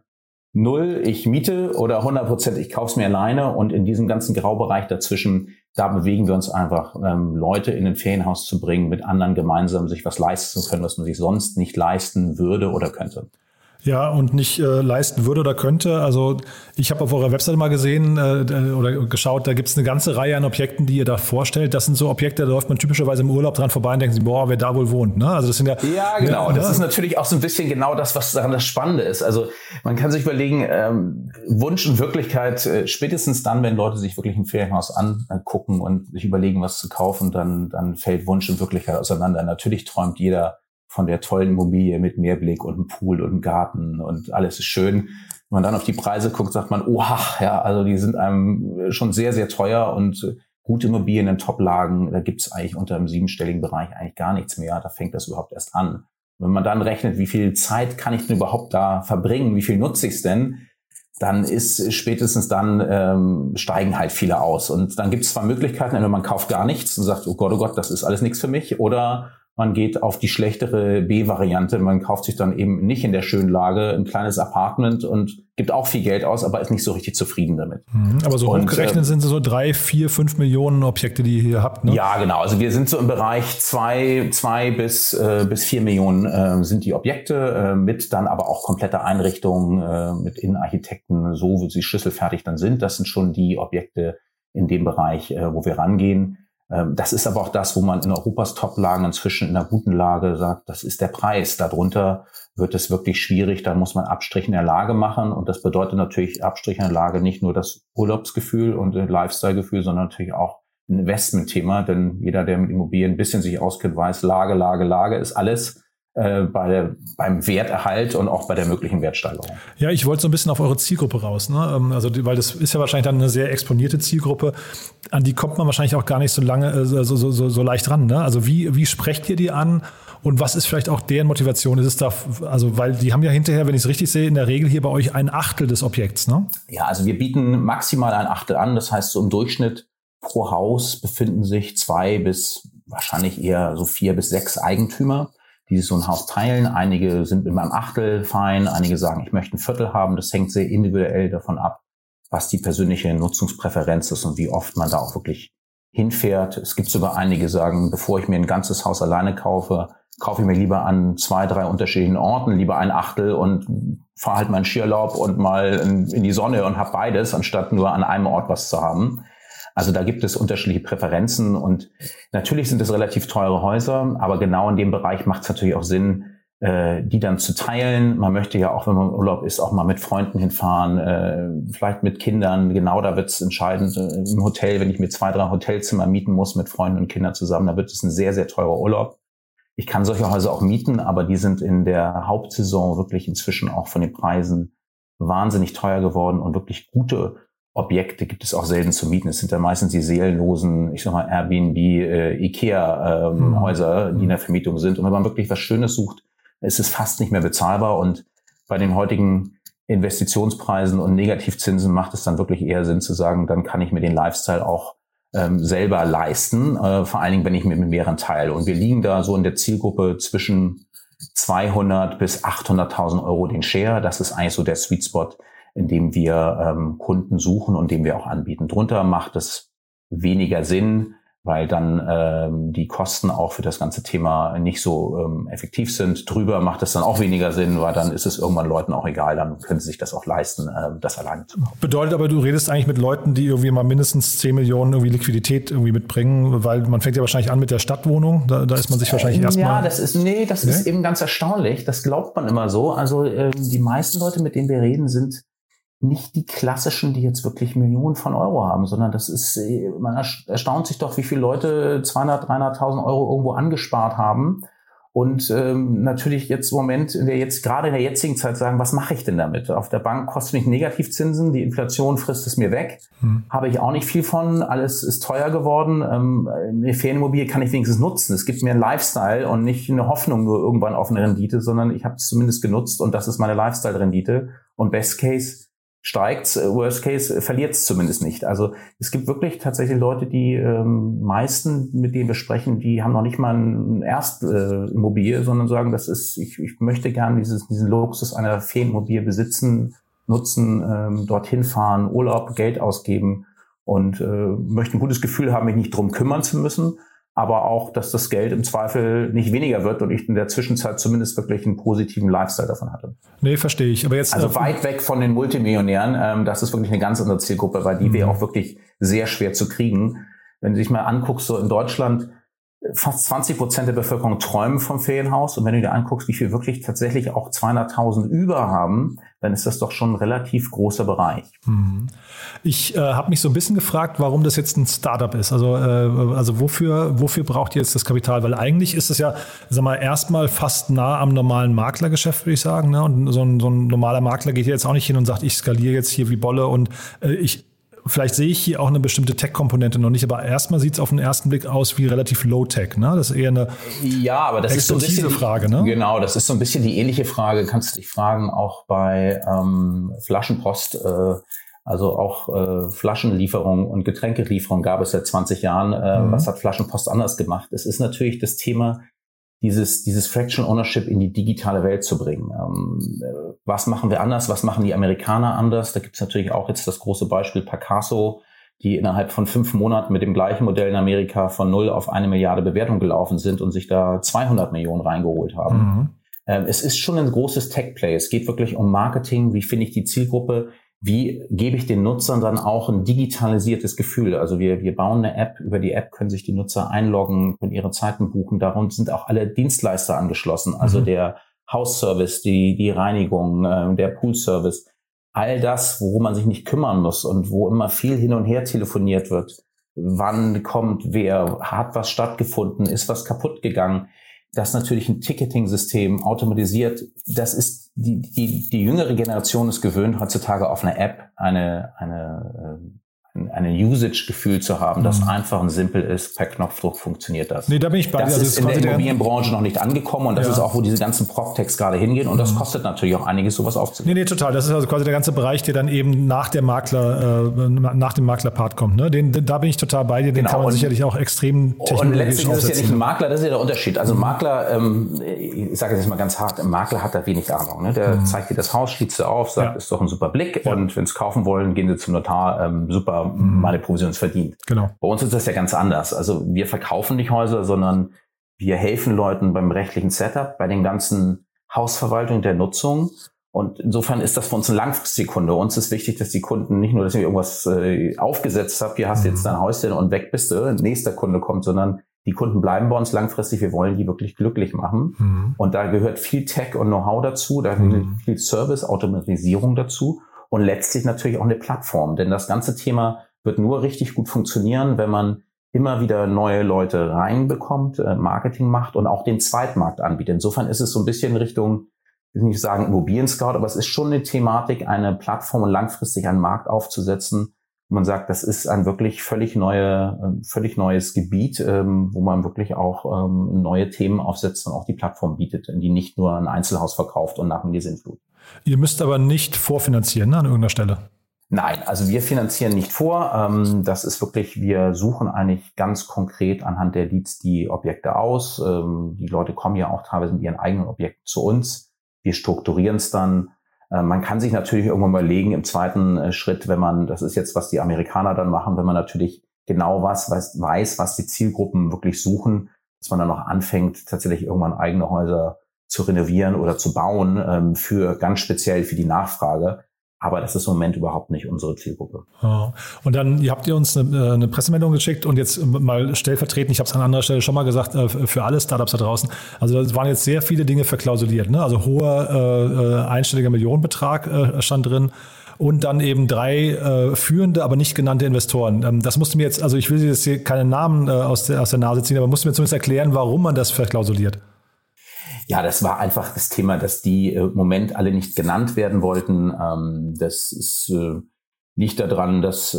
[SPEAKER 6] null, ich miete oder hundert Prozent, ich kaufe es mir alleine. Und in diesem ganzen Graubereich dazwischen, da bewegen wir uns einfach, ähm, Leute in ein Ferienhaus zu bringen, mit anderen gemeinsam sich was leisten zu können, was man sich sonst nicht leisten würde oder könnte.
[SPEAKER 3] Ja, und nicht äh, leisten würde oder könnte. Also ich habe auf eurer Webseite mal gesehen äh, oder geschaut, da gibt es eine ganze Reihe an Objekten, die ihr da vorstellt. Das sind so Objekte, da läuft man typischerweise im Urlaub dran vorbei und denkt sich, boah, wer da wohl wohnt. Ne? Also das sind ja,
[SPEAKER 6] ja, genau.
[SPEAKER 3] Ja,
[SPEAKER 6] das
[SPEAKER 3] ja.
[SPEAKER 6] ist natürlich auch so ein bisschen genau das, was daran das Spannende ist. Also man kann sich überlegen, ähm, Wunsch und Wirklichkeit, äh, spätestens dann, wenn Leute sich wirklich ein Ferienhaus angucken und sich überlegen, was zu kaufen, dann, dann fällt Wunsch und Wirklichkeit auseinander. Natürlich träumt jeder von der tollen Immobilie mit Meerblick und einem Pool und einem Garten und alles ist schön. Wenn man dann auf die Preise guckt, sagt man, oha, ja, also die sind einem schon sehr, sehr teuer und gute Immobilien in Top-Lagen, da gibt's eigentlich unter einem siebenstelligen Bereich eigentlich gar nichts mehr. Da fängt das überhaupt erst an. Wenn man dann rechnet, wie viel Zeit kann ich denn überhaupt da verbringen, wie viel nutze ich's denn, dann ist spätestens dann ähm, steigen halt viele aus. Und dann gibt's zwei Möglichkeiten, entweder man kauft gar nichts und sagt, oh Gott, oh Gott, das ist alles nichts für mich, oder man geht auf die schlechtere B-Variante. Man kauft sich dann eben nicht in der schönen Lage ein kleines Apartment und gibt auch viel Geld aus, aber ist nicht so richtig zufrieden damit.
[SPEAKER 3] Mhm, aber so
[SPEAKER 6] und,
[SPEAKER 3] hochgerechnet
[SPEAKER 6] äh,
[SPEAKER 3] sind so drei, vier, fünf Millionen Objekte, die ihr hier habt, ne?
[SPEAKER 6] Ja, genau. Also wir sind so im Bereich zwei, zwei bis, äh, bis vier Millionen äh, sind die Objekte, äh, mit dann aber auch komplette Einrichtungen, äh, mit Innenarchitekten, so wie sie schlüsselfertig dann sind. Das sind schon die Objekte in dem Bereich, äh, wo wir rangehen. Das ist aber auch das, wo man in Europas Top-Lagen inzwischen in einer guten Lage sagt, das ist der Preis. Darunter wird es wirklich schwierig, da muss man Abstriche in der Lage machen. Und das bedeutet natürlich Abstriche in der Lage nicht nur das Urlaubsgefühl und das Lifestyle-Gefühl, sondern natürlich auch ein Investmentthema. Denn jeder, der mit Immobilien ein bisschen sich auskennt, weiß, Lage, Lage, Lage ist alles äh, bei der, beim Werterhalt und auch bei der möglichen Wertsteigerung.
[SPEAKER 3] Ja, ich wollte so ein bisschen auf eure Zielgruppe raus, ne? Also, weil das ist ja wahrscheinlich dann eine sehr exponierte Zielgruppe. An die kommt man wahrscheinlich auch gar nicht so lange, so, so, so, so leicht ran, ne? Also wie, wie sprecht ihr die an? Und was ist vielleicht auch deren Motivation? Ist es da, also, weil die haben ja hinterher, wenn ich es richtig sehe, in der Regel hier bei euch ein Achtel des Objekts, ne?
[SPEAKER 6] Ja, also wir bieten maximal ein Achtel an. Das heißt, so im Durchschnitt pro Haus befinden sich zwei bis wahrscheinlich eher so vier bis sechs Eigentümer, die sich so ein Haus teilen. Einige sind mit einem Achtel fein, einige sagen, ich möchte ein Viertel haben. Das hängt sehr individuell davon ab, was die persönliche Nutzungspräferenz ist und wie oft man da auch wirklich hinfährt. Es gibt sogar einige, die sagen, bevor ich mir ein ganzes Haus alleine kaufe, kaufe ich mir lieber an zwei, drei unterschiedlichen Orten, lieber ein Achtel und fahre halt meinen Skiurlaub und mal in die Sonne und habe beides, anstatt nur an einem Ort was zu haben. Also da gibt es unterschiedliche Präferenzen und natürlich sind es relativ teure Häuser, aber genau in dem Bereich macht es natürlich auch Sinn, äh, die dann zu teilen. Man möchte ja auch, wenn man im Urlaub ist, auch mal mit Freunden hinfahren, äh, vielleicht mit Kindern. Genau, da wird es entscheidend. Äh, im Hotel, wenn ich mir zwei, drei Hotelzimmer mieten muss mit Freunden und Kindern zusammen, da wird es ein sehr, sehr teurer Urlaub. Ich kann solche Häuser auch mieten, aber die sind in der Hauptsaison wirklich inzwischen auch von den Preisen wahnsinnig teuer geworden und wirklich gute Objekte gibt es auch selten zu mieten. Es sind dann meistens die seelenlosen, ich sag mal Airbnb, äh, Ikea-Häuser, ähm, mhm. die in der Vermietung sind. Und wenn man wirklich was Schönes sucht, ist es fast nicht mehr bezahlbar. Und bei den heutigen Investitionspreisen und Negativzinsen macht es dann wirklich eher Sinn zu sagen, dann kann ich mir den Lifestyle auch ähm, selber leisten, äh, vor allen Dingen, wenn ich mit mehreren teile. Und wir liegen da so in der Zielgruppe zwischen zweihundert bis achthunderttausend Euro den Share. Das ist eigentlich so der Sweet Spot, in dem wir ähm, Kunden suchen und dem wir auch anbieten. Drunter macht es weniger Sinn, weil dann ähm, die Kosten auch für das ganze Thema nicht so ähm, effektiv sind. Drüber macht es dann auch weniger Sinn, weil dann ist es irgendwann Leuten auch egal, dann können sie sich das auch leisten, äh, das alleine zu kaufen.
[SPEAKER 3] Bedeutet aber, du redest eigentlich mit Leuten, die irgendwie mal mindestens zehn Millionen irgendwie Liquidität irgendwie mitbringen, weil man fängt ja wahrscheinlich an mit der Stadtwohnung, da, da ist man sich wahrscheinlich
[SPEAKER 6] ähm,
[SPEAKER 3] erstmal...
[SPEAKER 6] Ja, das ist, nee, das nee? ist eben ganz erstaunlich, das glaubt man immer so. Also ähm, die meisten Leute, mit denen wir reden, sind nicht die klassischen, die jetzt wirklich Millionen von Euro haben, sondern das ist, man erstaunt sich doch, wie viele Leute zweihundert, dreihunderttausend Euro irgendwo angespart haben und ähm, natürlich jetzt im Moment, in der jetzt gerade in der jetzigen Zeit sagen, was mache ich denn damit? Auf der Bank kostet mich Negativzinsen, die Inflation frisst es mir weg, hm. habe ich auch nicht viel von, alles ist teuer geworden, ähm, eine Ferienimmobilie kann ich wenigstens nutzen, es gibt mir einen Lifestyle und nicht eine Hoffnung nur irgendwann auf eine Rendite, sondern ich habe es zumindest genutzt und das ist meine Lifestyle-Rendite und Best Case steigt, Worst Case verliert es zumindest nicht. Also es gibt wirklich tatsächlich Leute, die ähm, meisten, mit denen wir sprechen, die haben noch nicht mal eine Erstimmobilie, äh, sondern sagen, das ist, ich, ich möchte gerne dieses, diesen Luxus einer Ferienimmobilie besitzen, nutzen, ähm, dorthin fahren, Urlaub, Geld ausgeben und äh, möchte ein gutes Gefühl haben, mich nicht drum kümmern zu müssen, aber auch, dass das Geld im Zweifel nicht weniger wird und ich in der Zwischenzeit zumindest wirklich einen positiven Lifestyle davon hatte.
[SPEAKER 3] Nee, verstehe ich. Aber jetzt
[SPEAKER 6] also
[SPEAKER 3] äh,
[SPEAKER 6] weit weg von den Multimillionären, ähm, das ist wirklich eine ganz andere Zielgruppe, weil die mhm. wäre auch wirklich sehr schwer zu kriegen. Wenn du dich mal anguckst, so in Deutschland, fast zwanzig Prozent der Bevölkerung träumen vom Ferienhaus. Und wenn du dir anguckst, wie viel wirklich tatsächlich auch zweihunderttausend über haben, dann ist das doch schon ein relativ großer Bereich.
[SPEAKER 3] Ich äh, habe mich so ein bisschen gefragt, warum das jetzt ein Startup ist. Also, äh, also wofür, wofür braucht ihr jetzt das Kapital? Weil eigentlich ist es ja, sag mal, erstmal fast nah am normalen Maklergeschäft, würde ich sagen. Ne? Und so ein, so ein normaler Makler geht jetzt auch nicht hin und sagt, ich skaliere jetzt hier wie Bolle und äh, ich Vielleicht sehe ich hier auch eine bestimmte Tech-Komponente noch nicht, aber erstmal sieht es auf den ersten Blick aus wie relativ Low-Tech. Ne? Das ist eher eine
[SPEAKER 6] ja, aber das ist so ein bisschen die
[SPEAKER 3] Frage. Ne?
[SPEAKER 6] Genau, das ist so ein bisschen die ähnliche Frage. Kannst du dich fragen, auch bei ähm, Flaschenpost, äh, also auch äh, Flaschenlieferung und Getränkelieferung gab es seit zwanzig Jahren. Äh, mhm. Was hat Flaschenpost anders gemacht? Es ist natürlich das Thema, dieses dieses Fractional Ownership in die digitale Welt zu bringen. Ähm, was machen wir anders? Was machen die Amerikaner anders? Da gibt es natürlich auch jetzt das große Beispiel Pacaso, die innerhalb von fünf Monaten mit dem gleichen Modell in Amerika von null auf eine Milliarde Bewertung gelaufen sind und sich da zweihundert Millionen reingeholt haben. Mhm. Ähm, es ist schon ein großes Tech-Play. Es geht wirklich um Marketing. Wie finde ich die Zielgruppe? Wie gebe ich den Nutzern dann auch ein digitalisiertes Gefühl? Also wir, wir bauen eine App, über die App können sich die Nutzer einloggen, können ihre Zeiten buchen. Darunter sind auch alle Dienstleister angeschlossen, also mhm. der Hausservice, die, die Reinigung, äh, der Poolservice. All das, worum man sich nicht kümmern muss und wo immer viel hin und her telefoniert wird. Wann kommt wer? Hat was stattgefunden? Ist was kaputt gegangen? Das natürlich ein Ticketing-System automatisiert. Das ist die, die, die jüngere Generation ist gewöhnt, heutzutage auf eine App, eine, eine, eine Usage-Gefühl zu haben, das mhm. einfach und simpel ist, per Knopfdruck funktioniert das.
[SPEAKER 3] Nee, da bin ich bei
[SPEAKER 6] Das
[SPEAKER 3] also
[SPEAKER 6] ist in der Immobilienbranche noch nicht angekommen und das ja. ist auch, wo diese ganzen PropTechs gerade hingehen und das kostet natürlich auch einiges, sowas aufzunehmen.
[SPEAKER 3] Nee, nee, total. Das ist also quasi der ganze Bereich, der dann eben nach der Makler, äh, nach dem Maklerpart kommt. Ne? Den, da bin ich total bei dir, den genau. kann man und, sicherlich auch extrem technologisch
[SPEAKER 6] Und letztlich
[SPEAKER 3] aufsetzen.
[SPEAKER 6] ist es ja nicht ein Makler, das ist ja der Unterschied. Also ein Makler, ähm, ich sage jetzt mal ganz hart, ein Makler hat da wenig Ahnung. Ne? Der mhm. zeigt dir das Haus, schließt sie auf, sagt, ja. ist doch ein super Blick ja. und wenn sie es kaufen wollen, gehen sie zum Notar, ähm, super, mhm. meine Provision verdient.
[SPEAKER 3] Genau.
[SPEAKER 6] Bei uns ist das ja ganz anders. Also wir verkaufen nicht Häuser, sondern wir helfen Leuten beim rechtlichen Setup, bei den ganzen Hausverwaltung der Nutzung. Und insofern ist das für uns ein langfristiger Kunde. Uns ist wichtig, dass die Kunden nicht nur, dass ich irgendwas äh, aufgesetzt habe, hier hast du jetzt dein Häuschen und weg bist du, nächster Kunde kommt, sondern die Kunden bleiben bei uns langfristig. Wir wollen die wirklich glücklich machen. Mhm. Und da gehört viel Tech und Know-how dazu, da gehört mhm. viel Service, Automatisierung dazu und letztlich natürlich auch eine Plattform. Denn das ganze Thema wird nur richtig gut funktionieren, wenn man immer wieder neue Leute reinbekommt, äh, Marketing macht und auch den Zweitmarkt anbietet. Insofern ist es so ein bisschen Richtung, ich will nicht sagen Immobilien-Scout, aber es ist schon eine Thematik, eine Plattform und langfristig einen Markt aufzusetzen. wo man sagt, das ist ein wirklich völlig neue, völlig neues Gebiet, ähm, wo man wirklich auch ähm, neue Themen aufsetzt und auch die Plattform bietet, die nicht nur ein Einzelhaus verkauft und nach mir Sinnflut.
[SPEAKER 3] Ihr müsst aber nicht vorfinanzieren, ne, an irgendeiner Stelle?
[SPEAKER 6] Nein, also wir finanzieren nicht vor. Das ist wirklich, wir suchen eigentlich ganz konkret anhand der Leads die Objekte aus. Die Leute kommen ja auch teilweise mit ihren eigenen Objekten zu uns. Wir strukturieren es dann. Man kann sich natürlich irgendwann mal legen im zweiten Schritt, wenn man, das ist jetzt, was die Amerikaner dann machen, wenn man natürlich genau was weiß, weiß, was die Zielgruppen wirklich suchen, dass man dann noch anfängt, tatsächlich irgendwann eigene Häuser zu renovieren oder zu bauen, für ganz speziell für die Nachfrage. Aber das ist im Moment überhaupt nicht unsere Zielgruppe.
[SPEAKER 3] Ja. Und dann, ihr habt ihr uns eine, eine Pressemeldung geschickt und jetzt mal stellvertretend, ich habe es an anderer Stelle schon mal gesagt, für alle Startups da draußen. Also da waren jetzt sehr viele Dinge verklausuliert, ne? Also hoher äh, einstelliger Millionenbetrag äh, stand drin und dann eben drei äh, führende, aber nicht genannte Investoren. Ähm, das musste mir jetzt, also ich will jetzt hier keine Namen äh, aus, der, aus der Nase ziehen, aber musste mir zumindest erklären, warum man das verklausuliert.
[SPEAKER 6] Ja, das war einfach das Thema, dass die im Moment alle nicht genannt werden wollten. Das ist, liegt daran, dass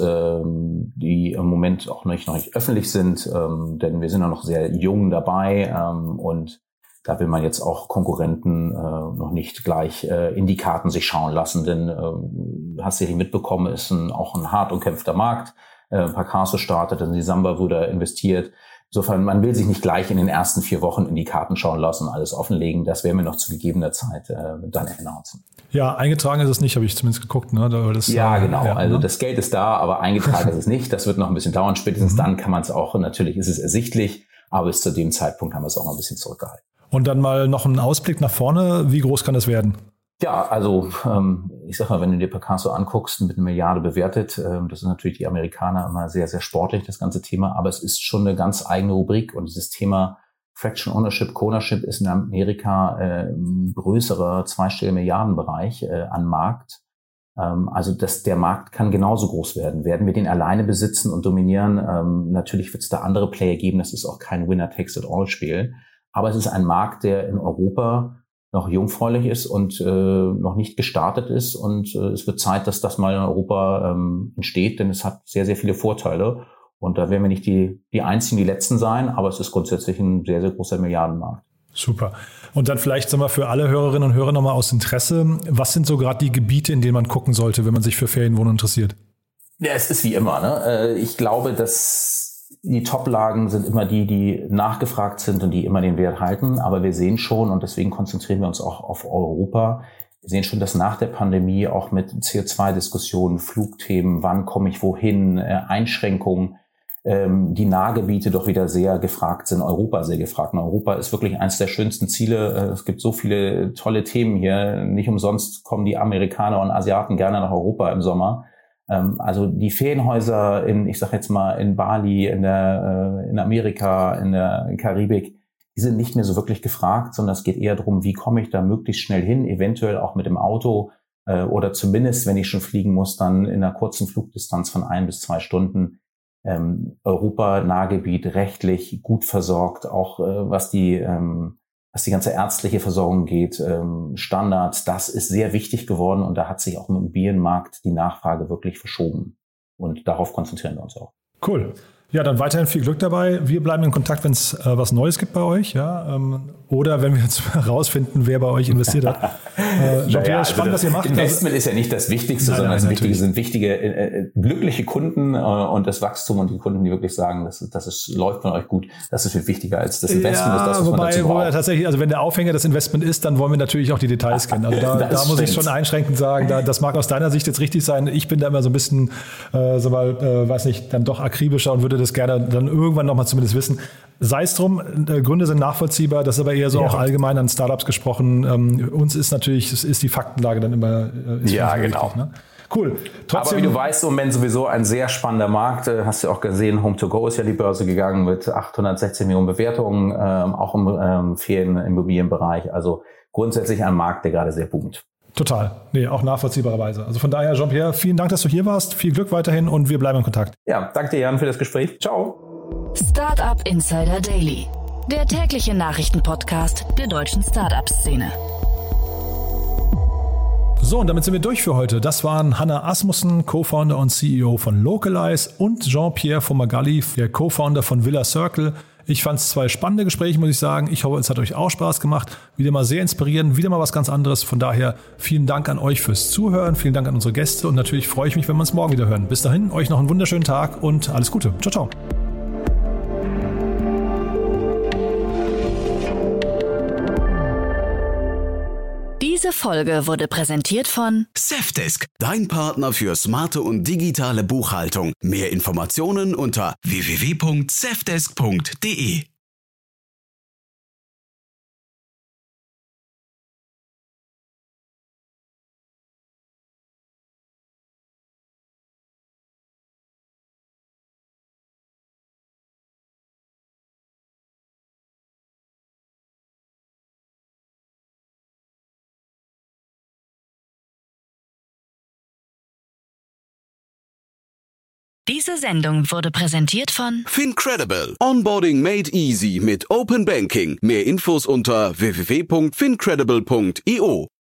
[SPEAKER 6] die im Moment auch nicht, noch nicht öffentlich sind, denn wir sind ja noch sehr jung dabei und da will man jetzt auch Konkurrenten noch nicht gleich in die Karten sich schauen lassen, denn hast du ja mitbekommen, ist ein, auch ein hart umkämpfter Markt. Pacaso startet, dann die Samba wurde investiert. Insofern, man will sich nicht gleich in den ersten vier Wochen in die Karten schauen lassen und alles offenlegen. Das werden wir noch zu gegebener Zeit äh, dann announcen.
[SPEAKER 3] Ja, eingetragen ist es nicht, habe ich zumindest geguckt. Ne? Das,
[SPEAKER 6] ja, genau. Ja, also
[SPEAKER 3] ne?
[SPEAKER 6] Das Geld ist da, aber eingetragen ist es nicht. Das wird noch ein bisschen dauern. Spätestens mhm. dann kann man es auch, natürlich ist es ersichtlich, aber bis zu dem Zeitpunkt haben wir es auch noch ein bisschen zurückgehalten.
[SPEAKER 3] Und dann mal noch ein Ausblick nach vorne. Wie groß kann das werden?
[SPEAKER 6] Ja, also ähm, ich sag mal, wenn du dir Picasso anguckst, mit einer Milliarde bewertet, ähm, das ist natürlich die Amerikaner immer sehr, sehr sportlich, das ganze Thema, aber es ist schon eine ganz eigene Rubrik und dieses Thema Fraction Ownership, Co-Ownership ist in Amerika äh, ein größerer zweistelliger Milliardenbereich äh, an Markt. Ähm, also das, der Markt kann genauso groß werden. Werden wir den alleine besitzen und dominieren? Ähm, natürlich wird es da andere Player geben, das ist auch kein Winner-Takes-it-all-Spiel, aber es ist ein Markt, der in Europa noch jungfräulich ist und äh, noch nicht gestartet ist. Und äh, es wird Zeit, dass das mal in Europa ähm, entsteht, denn es hat sehr, sehr viele Vorteile. Und da werden wir nicht die, die Einzigen, die Letzten sein, aber es ist grundsätzlich ein sehr, sehr großer Milliardenmarkt.
[SPEAKER 3] Super. Und dann vielleicht sagen wir für alle Hörerinnen und Hörer nochmal aus Interesse, was sind so gerade die Gebiete, in denen man gucken sollte, wenn man sich für Ferienwohnungen interessiert?
[SPEAKER 6] Ja, es ist wie immer. Ne? Ich glaube, dass die Top-Lagen sind immer die, die nachgefragt sind und die immer den Wert halten. Aber wir sehen schon, und deswegen konzentrieren wir uns auch auf Europa, wir sehen schon, dass nach der Pandemie auch mit C O zwei Diskussionen, Flugthemen, wann komme ich wohin, Einschränkungen, die Nahgebiete doch wieder sehr gefragt sind, Europa sehr gefragt. Und Europa ist wirklich eines der schönsten Ziele. Es gibt so viele tolle Themen hier. Nicht umsonst kommen die Amerikaner und Asiaten gerne nach Europa im Sommer. Also die Ferienhäuser in, ich sag jetzt mal, in Bali, in der, in Amerika, in der Karibik, die sind nicht mehr so wirklich gefragt, sondern es geht eher darum, wie komme ich da möglichst schnell hin, eventuell auch mit dem Auto oder zumindest, wenn ich schon fliegen muss, dann in einer kurzen Flugdistanz von ein bis zwei Stunden. Ähm, Europa, Nahgebiet, rechtlich gut versorgt, auch äh, was die ähm, was die ganze ärztliche Versorgung geht, ähm, Standards, das ist sehr wichtig geworden und da hat sich auch im Immobilienmarkt die Nachfrage wirklich verschoben und darauf konzentrieren wir uns auch.
[SPEAKER 3] Cool. Ja, dann weiterhin viel Glück dabei. Wir bleiben in Kontakt, wenn es äh, was Neues gibt bei euch, ja, ähm, oder wenn wir jetzt herausfinden, wer bei euch investiert hat. Äh, Jean-Pierre, naja, ist spannend, also was ihr macht.
[SPEAKER 6] Investment ist ja nicht das Wichtigste, nein, sondern nein, das Wichtige sind wichtige, äh, glückliche Kunden äh, und das Wachstum und die Kunden, die wirklich sagen, das, das ist, läuft von euch gut. Das ist viel wichtiger als das Investment. Ja, ist das, was
[SPEAKER 3] wobei,
[SPEAKER 6] man dazu
[SPEAKER 3] wobei tatsächlich, also wenn der Aufhänger das Investment ist, dann wollen wir natürlich auch die Details kennen. Also da, da muss ich schon einschränkend sagen, da, das mag aus deiner Sicht jetzt richtig sein. Ich bin da immer so ein bisschen, äh, so mal, äh, weiß nicht, dann doch akribischer und würde das gerne dann irgendwann nochmal zumindest wissen. Sei es drum, äh, Gründe sind nachvollziehbar, das ist aber eher so ja. auch allgemein an Startups gesprochen. Ähm, uns ist natürlich, es ist die Faktenlage dann immer äh, ist
[SPEAKER 6] ja, genau.
[SPEAKER 3] Wichtig, ne? Cool.
[SPEAKER 6] Trotzdem, aber wie du weißt, im Moment sowieso ein sehr spannender Markt. Hast du auch gesehen, Home to Go ist ja die Börse gegangen mit achthundertsechzehn Millionen Bewertungen, ähm, auch im ähm, Ferienimmobilienbereich. Also grundsätzlich ein Markt, der gerade sehr boomt.
[SPEAKER 3] Total. Nee, auch nachvollziehbarerweise. Also von daher, Jean-Pierre, vielen Dank, dass du hier warst. Viel Glück weiterhin und wir bleiben in Kontakt.
[SPEAKER 6] Ja, danke dir, Jan, für das Gespräch. Ciao.
[SPEAKER 1] Startup Insider Daily, der tägliche Nachrichtenpodcast der deutschen Startup-Szene.
[SPEAKER 3] So, und damit sind wir durch für heute. Das waren Hanna Asmussen, Co-Founder und C E O von Localize und Jean-Pierre Fumagalli, der Co-Founder von Villa Circle. Ich fand es zwei spannende Gespräche, muss ich sagen. Ich hoffe, es hat euch auch Spaß gemacht. Wieder mal sehr inspirierend, wieder mal was ganz anderes. Von daher vielen Dank an euch fürs Zuhören, vielen Dank an unsere Gäste und natürlich freue ich mich, wenn wir uns morgen wieder hören. Bis dahin, euch noch einen wunderschönen Tag und alles Gute. Ciao, ciao.
[SPEAKER 1] Diese Folge wurde präsentiert von
[SPEAKER 2] Safdesk, dein Partner für smarte und digitale Buchhaltung. Mehr Informationen unter w w w punkt safdesk punkt d e.
[SPEAKER 1] Diese Sendung wurde präsentiert von
[SPEAKER 2] Fincredible. Onboarding made easy mit Open Banking. Mehr Infos unter w w w punkt fincredible punkt i o.